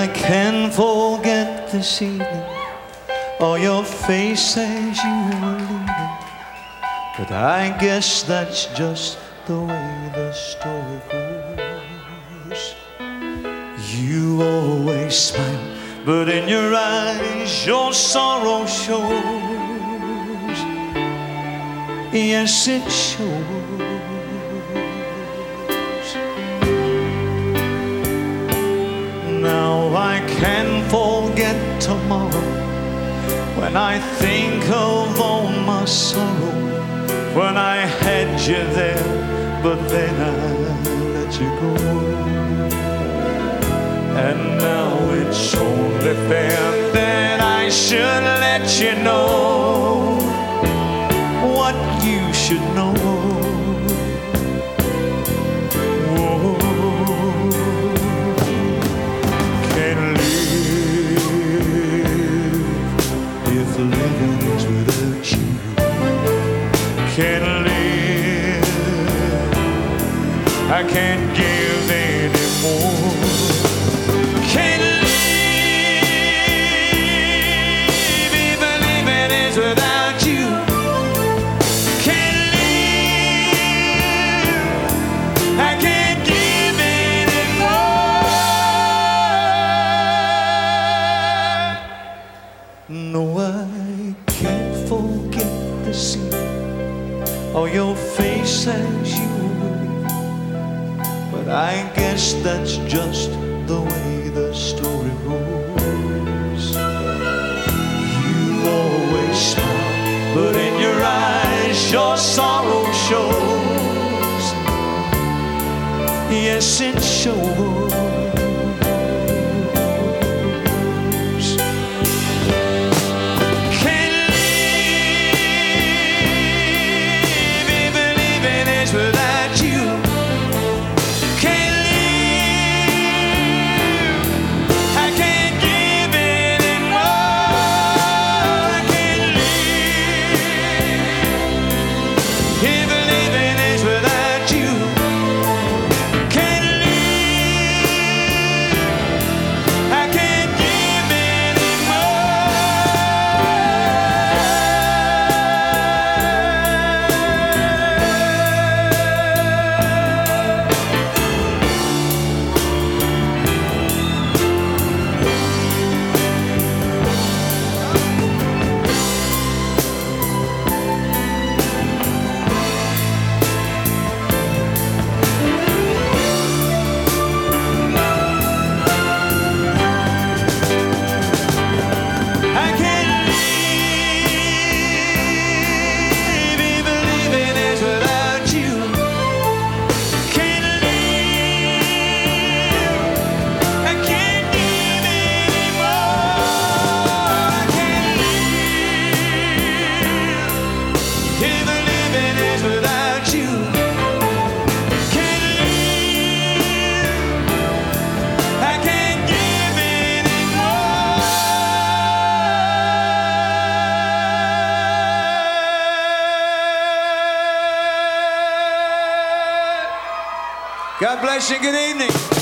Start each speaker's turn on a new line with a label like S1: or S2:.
S1: I can't forget this evening, or your face as you were leaving. But I guess that's just the way the story goes. You always smile, but in your eyes your sorrow shows. Yes, it shows. Now I can't forget tomorrow, when I think of all my sorrow, when I had you there, but then I let you go. And now it's only fair that I should let you know what you should know. Living is without you. Can't live, I can't give anymore. Can't live if living is without you. Can't live, I can't give anymore. No, I can't forget the scene, or your face as you were leaving. But I guess that's just the way the story goes. You always smile, but in your eyes your sorrow shows. Yes, it shows. Without you, can't live, I can't give anymore. I can't live if living is without you. Can't live, I can't give God bless you. Good evening.